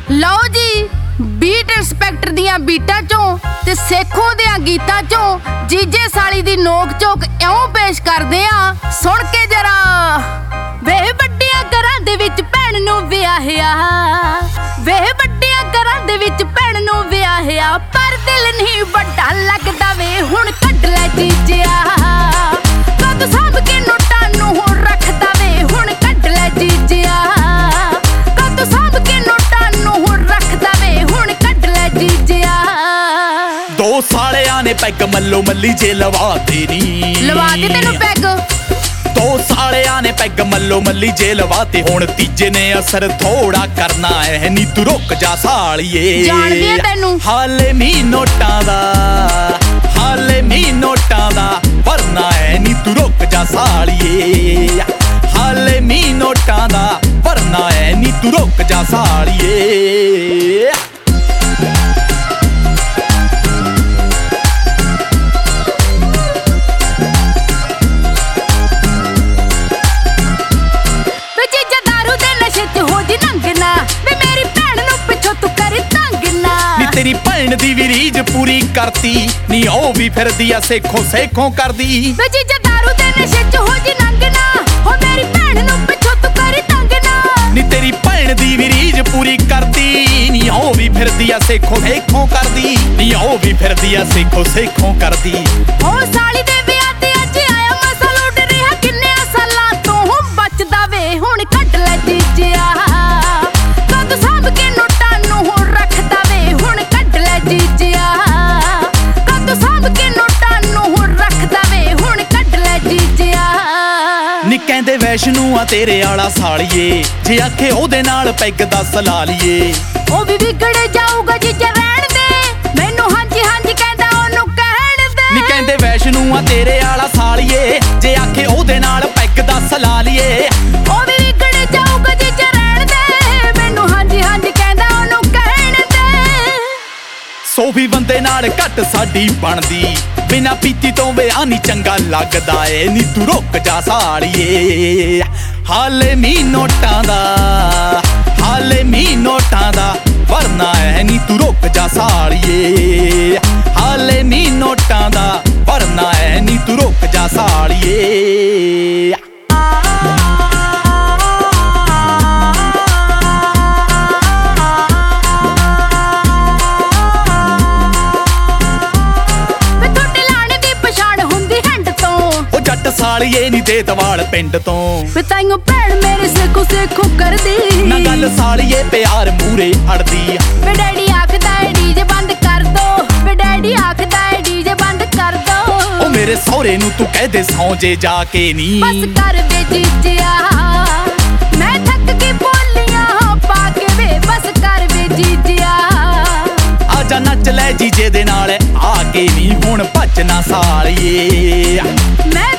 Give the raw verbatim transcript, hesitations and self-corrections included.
ਲਓ ਜੀ beat inspector ਦੀਆਂ ਬੀਟਾਂ ਚੋਂ ਤੇ ਸੇਖੋਂ ਦਿਆਂ ਗੀਤਾਂ ਚੋਂ ਜੀਜੇ ਸਾਲੀ ਦੀ ਨੋਕ ਝੋਕ ਇਉਂ ਪੇਸ਼ ਕਰਦੇ ਆ, ਸੁਣ ਕੇ ਜਰਾ। ਵੇ ਵੱਡਿਆਂ ਘਰਾਂ ਦੇ ਵਿੱਚ ਭੈਣ ਨੂੰ ਵਿਆਹਿਆ, ਵੇ ਵੱਡਿਆਂ ਘਰਾਂ ਦੇ ਵਿੱਚ ਭੈਣ ਨੂੰ ਵਿਆਹਿਆ, ਪਰ ਦਿਲ ਨਹੀਂ ਵੱਡਾ ਲੱਗਦਾ ਵੇ ਹੁਣ ਕੱਢ ਲੈ ਜੀਜਿਆ। ਕਦ ਸਾਂਭ ਕੇ ਨੋਟਾਂ ਨੂੰ ਹੁਣ ਰੱਖਦਾ ਵੇ ਹੁਣ ਕੱਢ ਲੈ ਜੀਜਿਆ। ਕਦ ਸਾਂਭ ਕੇ ਨੋਟਾਂ ਨੂੰ ਹੁਣ ਰੱਖਦਾ ਵੇ ਹੁਣ ਕੱਢ ਲੈ ਜੀਜਿਆ। ਦੋ ਸਾਲਿਆਂ ਨੇ ਪੈਗ ਮੱਲੋ ਮੱਲੀ ਜੇ ਲਵਾਤੇ ਨੀ, ਲਵਾ ਦੇ ਤੈਨੂੰ ਪੈਗ। ਦੋ ਸਾਲਿਆਂ ਨੇ ਪੈਗ ਮੱਲੋ ਮੱਲੀ ਜੇ ਲਵਾਤੇ, ਹੁਣ ਤੀਜੇ ਨੇ ਅਸਰ ਥੋੜਾ ਕਰਨਾ ਐ ਨੀ ਤੂੰ ਰੁਕ ਜਾ ਸਾਲੀਏ। ਜਾਣਦੀ ਆ ਤੈਨੂੰ ਹਾਲੇ ਮੀ ਨੋਟਾਂ ਦਾ, ਹਾਲੇ ਮੀ ਨੋਟਾਂ ਦਾ ਵਰਨਾ ਐ ਨੀ ਤੂੰ ਰੁਕ ਜਾ ਸਾਲੀਏ। ਹਾਲੇ ਮੀ ਨੋਟਾਂ ਦਾ ਵਰਨਾ ਐ ਨੀ ਤੂੰ ਰੁਕ ਜਾ ਸਾਲੀਏ। ਤੇਰੀ ਭੈਣ ਦੀ ਵੀ ਰੀਝ ਪੂਰੀ ਕਰਤੀ ਨੀ, ਉਹ ਵੀ ਫਿਰਦੀ ਆ ਸੇਖੋਂ ਸੇਖੋਂ ਕਰਦੀ। ਵੇ ਜੀਜਾ ਦਾਰੂ ਦੇ ਨਸ਼ੇ ਚ ਹੋ ਜੀ ਨੰਗਨਾ, ਹੋ ਮੇਰੀ ਭੈਣ ਨੂੰ ਪਿੱਛੋਂ ਤੂੰ ਕਰੀ ਤੰਗਨਾ। ਨੀ ਤੇਰੀ ਭੈਣ ਦੀ ਵੀ ਰੀਝ ਪੂਰੀ ਕਰਦੀ ਨੀ, ਉਹ ਵੀ ਫਿਰਦੀ ਆ ਸੇਖੋਂ ਸੇਖੋਂ ਕਰਦੀ। ਨੀ ਉਹ ਵੀ ਫਿਰਦੀ ਆ ਸੇਖੋਂ ਸੇਖੋਂ ਕਰਦੀ। ਉਹ ਸਾਲੀ ਦੇ ਵਿਆਹ ਤੇ ਅੱਜ ਆਇਆ ਮਸਲ ਉੱਡ ਰਿਹਾ, ਕਿੰਨੇ ਸਾਲਾਂ ਤੋਂ ਬਚਦਾ ਵੇ ਹੁਣ ਕੱਢ ਲੈ ਜੀਜਿਆ। ਕਦ ਸਾਂਭ ਕੇ ਨੋਟਾਂ ਨੂੰ ਹੁਣ ਰੱਖਦਾ ਵੇ ਹੁਣ ਕੱਢ ਲੈ ਜੀਜਿਆ। ਕਦ ਸਾਂਭ ਕੇ ਨੋਟਾਂ ਨੂੰ ਹੁਣ ਰੱਖਦਾ ਵੇ ਹੁਣ ਕੱਢ ਲੈ ਜੀਜਿਆ। ਨੀ ਕਹਿੰਦੇ ਵੈਸ਼ਨੂੰ ਆ ਤੇਰੇ ਆਲਾ ਸਾਲੀਏ, ਜੇ ਆਖੇ ਉਹਦੇ ਨਾਲ ਪੈਗ ਦੱਸ ਲਾ ਲਈਏ। ਉਹ ਵੀ ਵਿਗੜ ਜਾਊਗਾ ਜੀਜਾ ਰਹਿਣ ਦੇ, ਮੈਨੂੰ ਹਾਂਜੀ ਹਾਂਜੀ ਕਹਿੰਦਾ ਉਹਨੂੰ ਕਹਿਣ ਦੇ। ਨੀ ਕਹਿੰਦੇ ਵੈਸ਼ਨੂੰ ਆ ਤੇਰੇ ਆਲਾ ਸਾਲੀਏ, ਜੇ ਆਖੇ ਉਹਦੇ ਨਾਲ ਪੈਗ ਦੱਸ ਲਾ ਲਈਏ। ਉਹ ਵੀ ਵਿਗੜ ਜਾਊਗਾ ਜੀਜਾ ਰਹਿਣ ਦੇ, ਮੈਨੂੰ ਹਾਂਜੀ ਹਾਂਜੀ ਕਹਿੰਦਾ ਉਹਨੂੰ ਕਹਿਣ ਦੇ। ਸੋ ਵੀ ਬੰਦੇ ਨਾਲ ਘੱਟ ਸਾਡੀ ਬਣਦੀ, ਬਿਨਾ ਪੀਤੀ ਤੋਂ ਵਿਆਹ ਨੀ ਚੰਗਾ ਲੱਗਦਾ ਏ ਨੀ ਤੂੰ ਰੁਕ ਜਾ ਸਾਲੀਏ। ਹਾਲੇ ਮੀ ਨੋਟਾਂ ਦਾ, ਹਾਲੇ ਮੀ ਨੋਟਾਂ ਦਾ ਵਰਨਾ ਐ ਨੀ ਤੂੰ ਰੁਕ ਜਾ ਸਾਲੀਏ। ਹਾਲੇ ਮੀ ਨੋਟਾਂ ਦਾ ਵਰਨਾ ਐ ਨੀ ਤੂੰ ਰੁਕ ਜਾ ਸਾਲੀਏ। ਸਾਲੀਏ ਨੀ ਦੇ ਦਵਾਲ ਪਿੰਡ ਤੋਂ, ਵੇ ਤਾਈਓ ਭੈਣ ਮੇਰੇ ਸੇਖੋਂ ਸੇਖੋਂ ਕਰਦੀ ਨਾ ਗੱਲ ਸਾਲੀਏ ਪਿਆਰ ਮੂਰੇ ਅੜਦੀ। ਵੇ ਡੈਡੀ ਆਖਦਾ ਏ ਡੀਜੇ ਬੰਦ ਕਰ ਦੋ, ਵੇ ਡੈਡੀ ਆਖਦਾ ਏ ਡੀਜੇ ਬੰਦ ਕਰ ਦੋ। ਉਹ ਮੇਰੇ ਸਹੁਰੇ ਨੂੰ ਤੂੰ ਕਹਿ ਦੇ ਸੌਂ ਜੇ ਜਾ ਕੇ ਨੀ, ਬਸ ਕਰ ਵੇ ਜੀਜਿਆ ਮੈਂ ਥੱਕ ਕੇ ਬੋਲੀਆਂ ਪਾ ਕੇ ਵੇ, ਬਸ ਕਰ ਵੇ ਜੀਜਿਆ। ਆਜਾ ਨੱਚ ਲੈ ਜੀਜੇ ਦੇ ਨਾਲ ਆ ਕੇ ਨੀ ਹੁਣ ਭੱਜ ਨਾ ਸਾਲੀਏ। ਮੈਂ